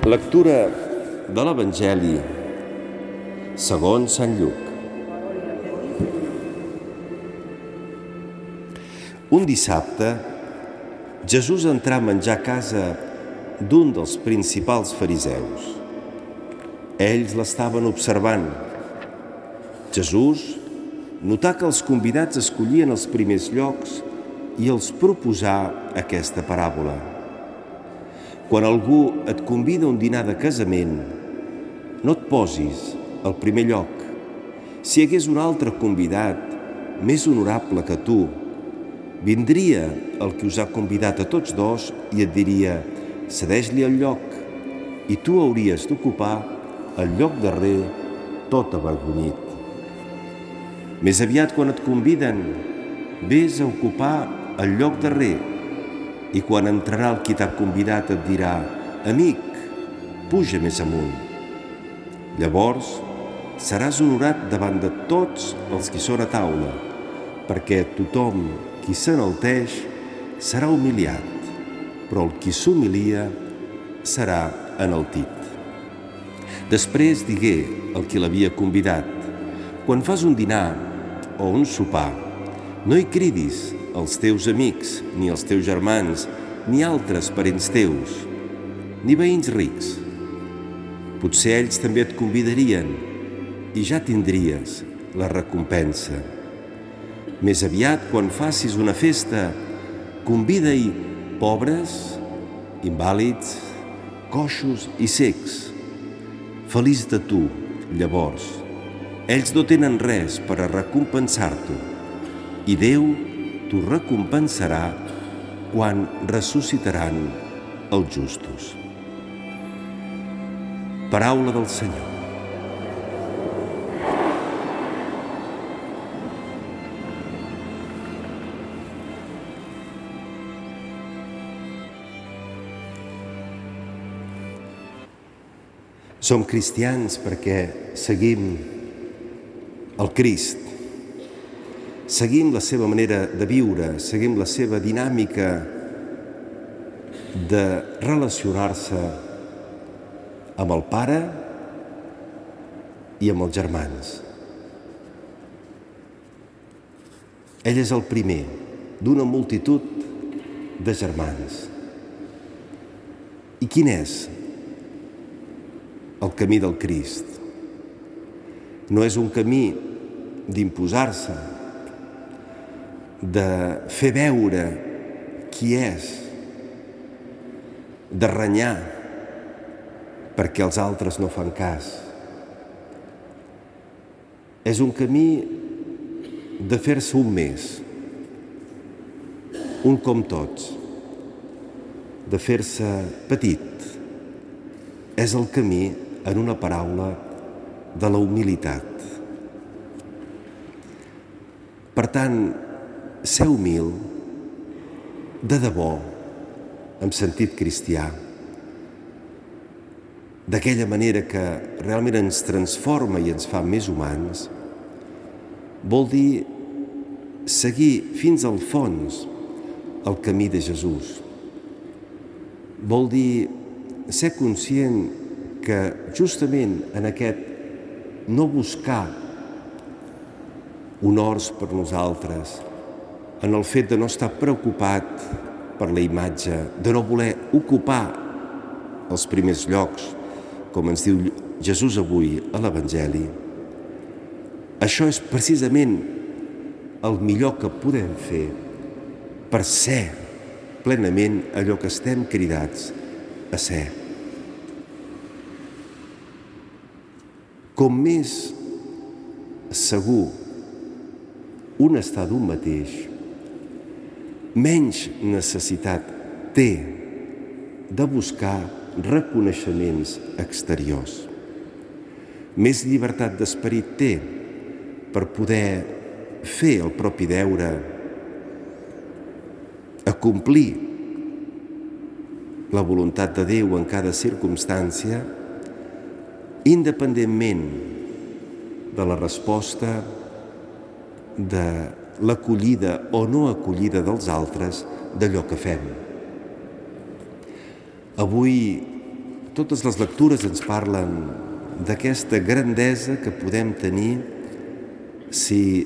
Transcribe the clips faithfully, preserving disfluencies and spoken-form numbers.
Lectura de l'Evangeli segons Sant Lluc. Un dissabte, Jesús entrà a menjar a casa d'un dels principals fariseus. Ells l'estaven observant. Jesús notà que els convidats escollien els primers llocs i els proposà aquesta paràbola. Quan algú et convida a un dinar de casament, no et posis al primer lloc. Si hi hagués un altre convidat més honorable que tu, vindria el que us ha convidat a tots dos i et diria: cedeix-li el lloc, i tu hauries d'ocupar el lloc darrer tot avergonyit. Més aviat, quan et conviden, vés a ocupar el lloc darrer, i quan entrarà el qui t'ha convidat et dirà: amic, puja més amunt. Llavors seràs honorat davant de tots els qui són a taula, perquè tothom qui s'enalteix serà humiliat, però el qui s'humilia serà enaltit. Després digué el qui l'havia convidat: quan fas un dinar o un sopar, no hi cridis els teus amics, ni els teus germans, ni altres parents teus, ni veïns rics. Potser ells també et convidarien i ja tindries la recompensa. Més aviat, quan facis una festa, convida-hi pobres, invàlids, coixos i cecs. Feliç de tu, llavors. Ells no tenen res per a recompensar-t'ho, i Déu t'ho recompensarà quan ressuscitaran els justos. Paraula del Senyor. Som cristians perquè seguim el Crist. Seguim la seva manera de viure, seguim la seva dinàmica de relacionar-se amb el Pare i amb els germans. Ell és el primer d'una multitud de germans. I quin és el camí del Crist? No és un camí d'imposar-se, de fer veure qui és, de renyar perquè els altres no fan cas. És un camí de fer-se un més, un com tots, de fer-se petit. És el camí, en una paraula, de la humilitat. Per tant, ser humil, de debò, en sentit cristià, d'aquella manera que realment ens transforma i ens fa més humans, vol dir seguir fins al fons el camí de Jesús. Vol dir ser conscient que justament en aquest no buscar honors per nosaltres, en el fet de no estar preocupat per la imatge, de no voler ocupar els primers llocs, com ens diu Jesús avui a l'Evangeli. Això és precisament el millor que podem fer per ser plenament allò que estem cridats a ser. Com més segur un està d'un mateix, menys necessitat té de buscar reconeixements exteriors. Més llibertat d'esperit té per poder fer el propi deure, acomplir la voluntat de Déu en cada circumstància, independentment de la resposta, de l'acollida o no acollida dels altres d'allò que fem. Avui totes les lectures ens parlen d'aquesta grandesa que podem tenir si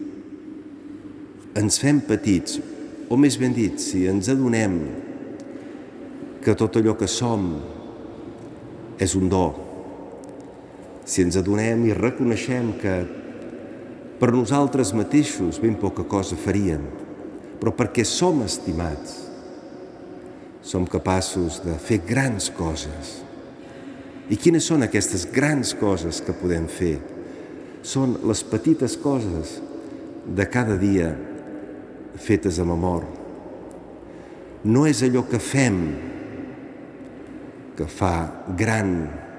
ens fem petits, o més ben dit, si ens adonem que tot allò que som és un do, si ens adonem i reconeixem que per nosaltres mateixos ben poca cosa faríem, però perquè som estimats, som capaços de fer grans coses. I quines són aquestes grans coses que podem fer? Són les petites coses de cada dia fetes amb amor. No és allò que fem que fa gran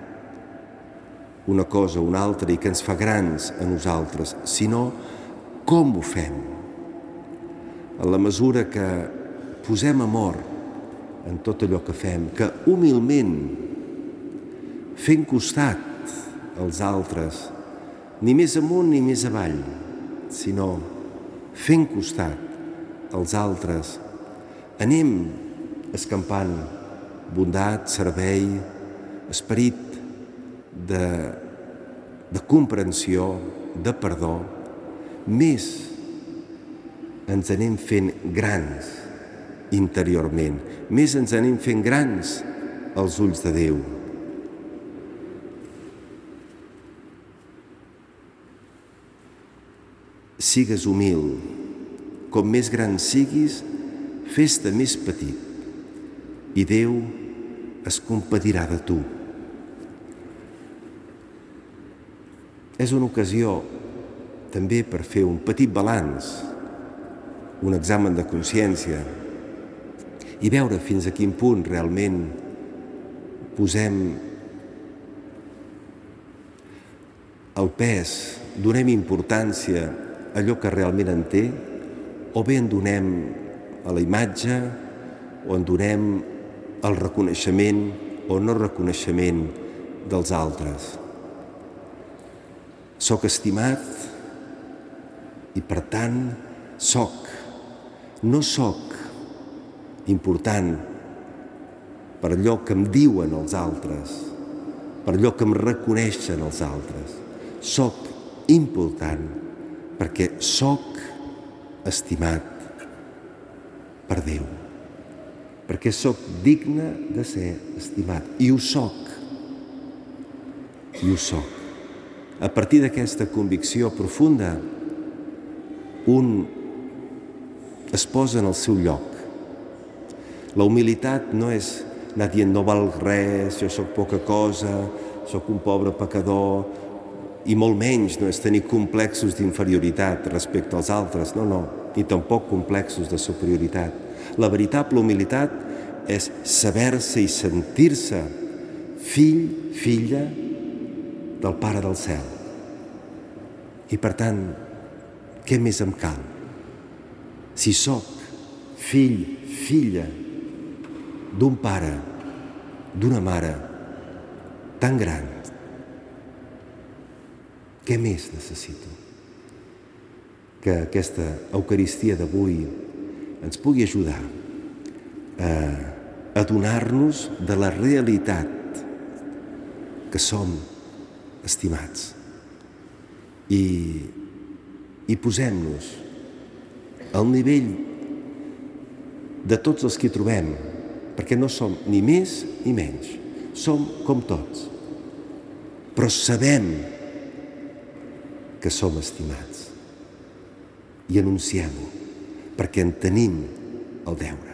una cosa o una altra i que ens fa grans a nosaltres, sinó com ho fem. En la mesura que posem amor en tot allò que fem, que humilment fent costat als altres, ni més amunt ni més avall, sinó fent costat als altres, anem escampant bondat, servei, esperit de, de comprensió, de perdó, més ens anem fent grans interiorment, més ens anem fent grans als ulls de Déu. Sigues humil, com més gran siguis, fes-te més petit, i Déu es compadirà de tu. És una ocasió també per fer un petit balanç, un examen de consciència, i veure fins a quin punt realment posem el pes, donem importància a allò que realment en té, o bé en donem a la imatge, o en donem al reconeixement o no reconeixement dels altres. Soc estimat i, per tant, soc. No soc important per allò que em diuen els altres, per allò que em reconeixen els altres. Soc important perquè soc estimat per Déu, perquè soc digne de ser estimat, i ho soc, i ho soc. A partir d'aquesta convicció profunda, un es posa en el seu lloc. La humilitat no és anar dient no valc res, jo sóc poca cosa, sóc un pobre pecador, i molt menys no és tenir complexos d'inferioritat respecte als altres, no, no, ni tampoc complexos de superioritat. La veritable humilitat és saber-se i sentir-se fill, filla del Pare del Cel. I per tant, què més em cal? Si sóc fill, filla d'un pare, d'una mare tan gran, què més necessito? Que aquesta Eucaristia d'avui ens pugui ajudar a adonar-nos de la realitat que som estimats i, i posem-nos al nivell de tots els que hi trobem, perquè no som ni més ni menys, som com tots, però sabem que som estimats i anunciem-ho perquè en tenim el deure.